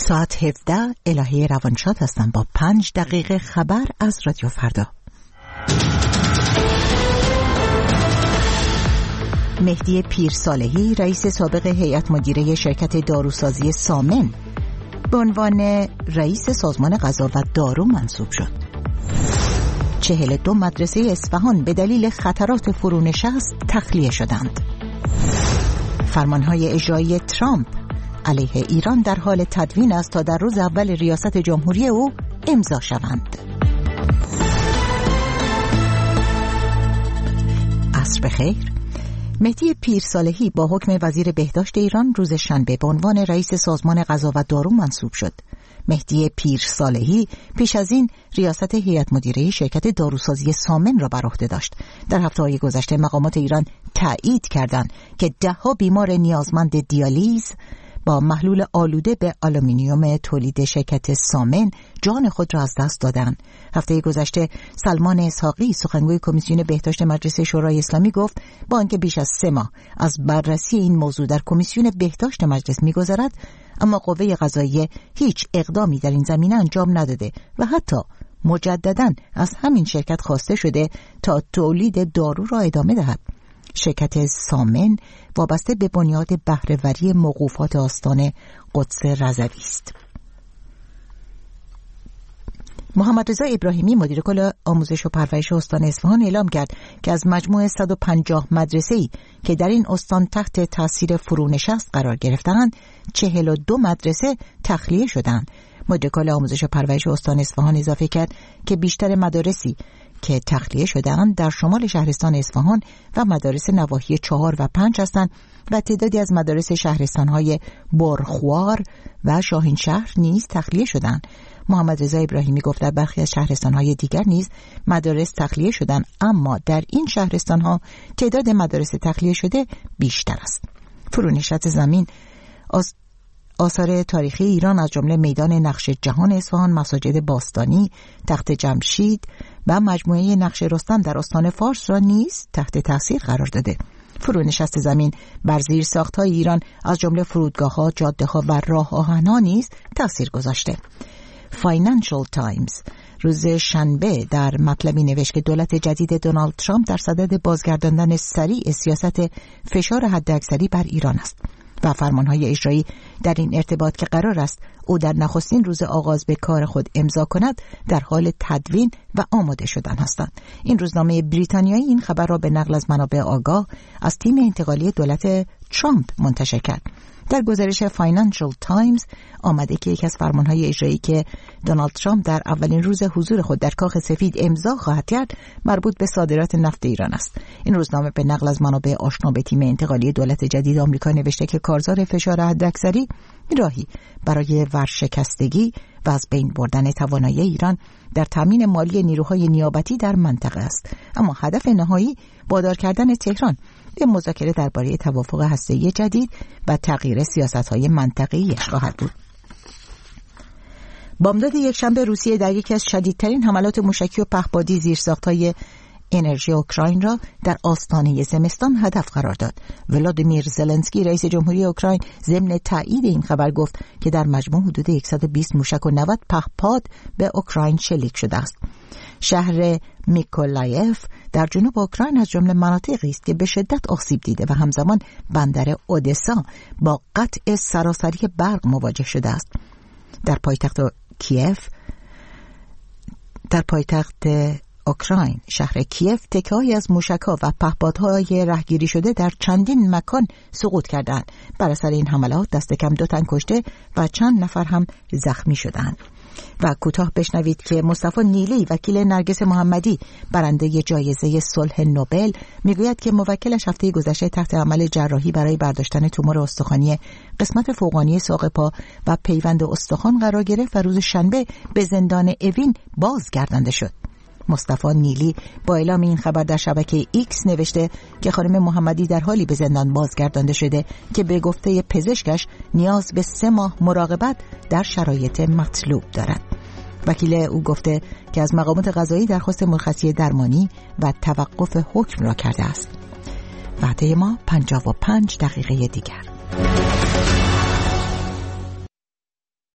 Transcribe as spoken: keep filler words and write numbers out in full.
ساعت هفده الهه روانشاد هستم با پنج دقیقه خبر از رادیو فردا. مهدی پیرصالحی رئیس سابق هیئت مدیره شرکت داروسازی سامن به عنوان رئیس سازمان غذا و دارو منصوب شد. چهل و دو مدرسه اصفهان به دلیل خطرات فرونشست تخلیه شدند. فرمانهای اجرایی ترامپ علیه ایران در حال تدوین است تا در روز اول ریاست جمهوری او امضا شوند. عصر بخیر. مهدی پیرصالحی با حکم وزیر بهداشت ایران روز شنبه به عنوان رئیس سازمان غذا و دارو منصوب شد. مهدی پیرصالحی پیش از این ریاست هیئت مدیره شرکت داروسازی سامن را بر عهده داشت. در هفته‌های گذشته مقامات ایران تایید کردند که ده‌ها بیمار نیازمند دیالیز با محلول آلوده به آلومینیوم تولید شرکت سامن جان خود را از دست دادند. هفته گذشته سلمان اسحاقی سخنگوی کمیسیون بهداشت مجلس شورای اسلامی گفت با آنکه بیش از سه ماه از بررسی این موضوع در کمیسیون بهداشت مجلس می‌گذرد، اما قوه قضاییه هیچ اقدامی در این زمینه انجام نداده و حتی مجدداً از همین شرکت خواسته شده تا تولید دارو را ادامه دهد. شرکت سامن وابسته به بنیاد بهره‌وری موقوفات آستان قدس رضوی است. محمد رضا ابراهیمی مدیر کل آموزش و پرورش استان اصفهان اعلام کرد که از مجموع صد و پنجاه مدرسه‌ای که در این استان تحت تاثیر فرونشست قرار گرفتند، چهل و دو مدرسه تخلیه شدند. مدیر کل آموزش و پرورش استان اصفهان اضافه کرد که بیشتر مدارسی که تخلیه شده‌اند در شمال شهرستان اصفهان و مدارس نواحی چهار و پنج هستند و تعدادی از مدارس شهرستان‌های برخوار و شاهینشهر نیز تخلیه شدند. محمد رضا ابراهیمی گفت در برخی از شهرستان‌های دیگر نیز مدارس تخلیه شدند، اما در این شهرستان‌ها تعداد مدارس تخلیه شده بیشتر است. فرونشست زمین از آثار تاریخی ایران از جمله میدان نقش جهان اصفهان، مساجد باستانی، تخت جمشید و مجموعه نقش رستم در استان فارس را نیز تحت تاثیر قرار داده. فرونشست زمین بر زیر ساخت‌های ایران از جمله فرودگاه‌ها، جاده‌ها و راه آهن‌ها نیز تاثیر گذاشته. فاینانشال تایمز روز شنبه در مطلبی نوشت که دولت جدید دونالد ترامپ در صدد بازگرداندن سریع سیاست فشار حداکثری بر ایران است و فرمانهای اجرایی در این ارتباط که قرار است او در نخستین روز آغاز به کار خود امضا کند در حال تدوین و آماده شدن هستند. این روزنامه بریتانیایی این خبر را به نقل از منابع آگاه از تیم انتقالی دولت ترامپ منتشر کرد. در گزارش فاینانشال تایمز آمده که یکی از فرمانهای اجرایی که دونالد ترامپ در اولین روز حضور خود در کاخ سفید امضا خواهد کرد مربوط به صادرات نفت ایران است. این روزنامه به نقل از منابع آشنا به تیم انتقالی دولت جدید آمریکا نوشته که کارزار فشار حداکثری راهی برای ورشکستگی و از بین بردن توانایی ایران در تامین مالی نیروهای نیابتی در منطقه است، اما هدف نهایی وادار کردن تهران به مذاکره درباره توافق هسته‌ای جدید و تغییر سیاست‌های منطقه‌ایش خواهد بود. بامداد یکشنبه روسیه در یکی از شدیدترین حملات موشکی و پهپادی زیرساخت‌های انرژی اوکراین را در آستانه زمستان هدف قرار داد. ولادیمیر زلنسکی رئیس جمهوری اوکراین ضمن تایید این خبر گفت که در مجموع حدود صد و بیست موشک و نود پهپاد به اوکراین شلیک شده است. شهر میکولایف در جنوب اوکراین از جمله مناطقی است که به شدت آسیب دیده و همزمان بندر اودسا با قطع سراسری برق مواجه شده است. در پایتخت کیف در پایتخت اوکراین شهر کیف تکه‌هایی از موشک‌ها و پهپادهای رهگیری شده در چندین مکان سقوط کردند. بر اثر این حملات دست کم دو تن کشته و چند نفر هم زخمی شدند. و کوتاه بشنوید که مصطفی نیلی وکیل نرگس محمدی برنده جایزه صلح نوبل میگوید که موکلش هفته گذشته تحت عمل جراحی برای برداشتن تومور استخوانی قسمت فوقانی ساق پا و پیوند استخوان قرار گرفت و روز شنبه به زندان اوین بازگردانده شد. مصطفی نیلی با اعلام این خبر در شبکه ایکس نوشته که خانم محمدی در حالی به زندان بازگردانده شده که به گفته پزشکش نیاز به سه ماه مراقبت در شرایط مطلوب دارد. وکیل او گفته که از مقامات قضایی درخواست مرخصی درمانی و توقف حکم را کرده است. وعده ما پنجاه و پنج دقیقه دیگر.